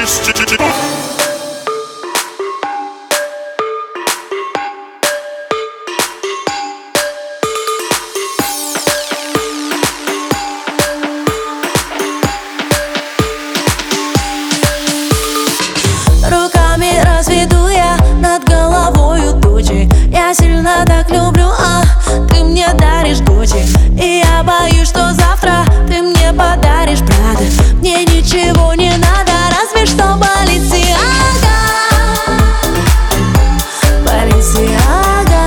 Руками разведу я над головою тучи. Я сильно так люблю, а ты мне даришь Гуччи. И я боюсь, что завтра ты мне подаришь Прада. Мне ничего не надо, разве что Balenciaga. Balenciaga.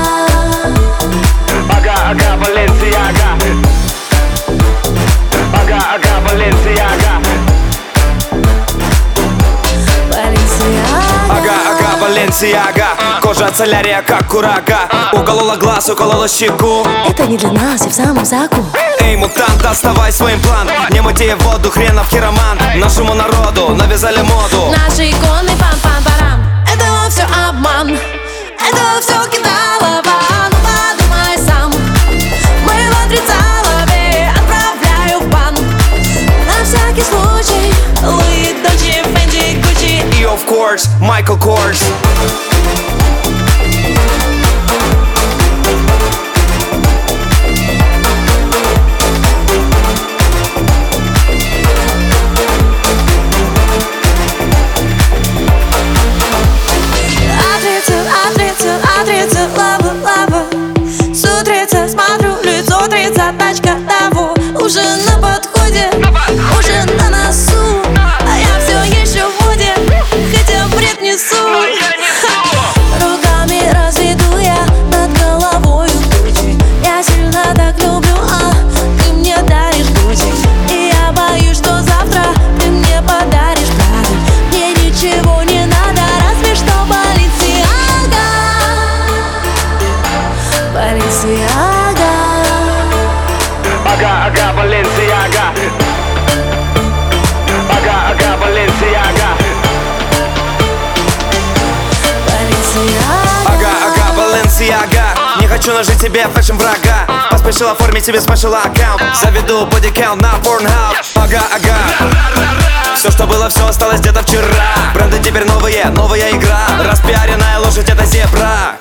Ага, Balenciaga. Ага, Balenciaga. Ага, Balenciaga. Кожа солярия, как курага. Уколола глаз, уколола щеку. Это не для нас, я в самом соку. Эй, мутант, доставай своим план. Не мути в воду, хренов хироман. Нашему народу навязали моду. Наши иконы, пам-пам-парам. Это все обман, это все кидалово. Ну подумай сам. Моего 30-лове отправляю в бан. На всякий случай Луи, Дольче, Фенди, Гуччи. И of course, Michael Kors. Смотрю, лицо 30, тачка того. Уже на подходе, уже на носу. А я все еще в моде, хотя бред несу. Руками разведу я над головою тучи. Я сильно так люблю, а ты мне даришь Гуччи. И я боюсь, что завтра ты мне подаришь Прада. Мне ничего не надо, разве что Balenciaga. Balenciaga. Ага, Balenciaga. Ага, Balenciaga. Ага, Balenciaga. Не хочу нажить тебе фэшн врага. Поспешил оформить себе спешл аккаунт. Заведу бодикаунт на Pornhub. Ага. Все, что было, все осталось где-то вчера. Бренды теперь новые, новая игра. Распиаренная лошадь, это зебра.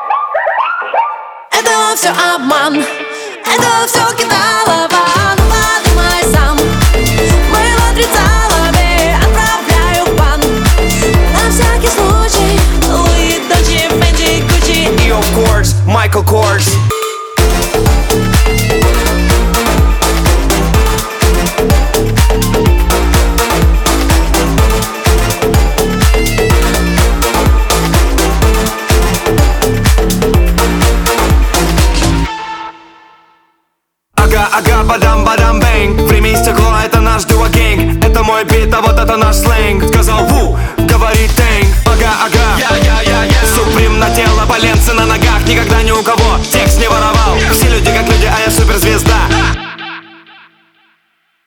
Это все обман, это все кидалово. Ну подумай сам. Моего 30-лове отправляю в бан. На всякий случай Луи, Дольче, Фенди, Гуччи. И of course, Michael Kors. Ага, бадам, бэнг. Время и стекло, это наш дуо-гэнг. Это мой бит, а вот это наш сленг. Сказал ву, говорит тэнг. Ага, Суприм на тело, Баленцы на ногах. Никогда ни у кого